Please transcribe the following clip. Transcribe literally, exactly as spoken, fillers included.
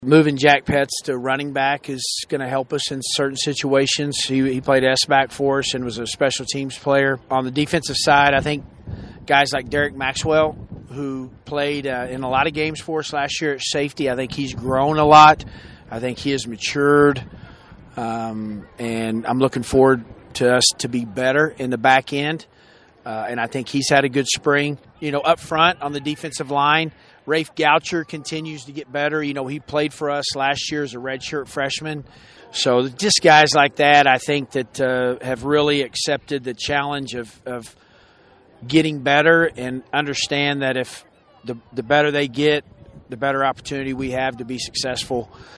Moving Jack Petts to running back is going to help us in certain situations. He, he played S-back for us and was a special teams player. On the defensive side, I think guys like Derek Maxwell, who played uh, in a lot of games for us last year at safety, I think he's grown a lot. I think he has matured, um, and I'm looking forward to us to be better in the back end. Uh, and I think he's had a good spring. You know, up front on the defensive line, Rafe Goucher continues to get better. You know, he played for us last year as a redshirt freshman. So just guys like that, I think, that uh, have really accepted the challenge of, of getting better and understand that if the, the better they get, the better opportunity we have to be successful.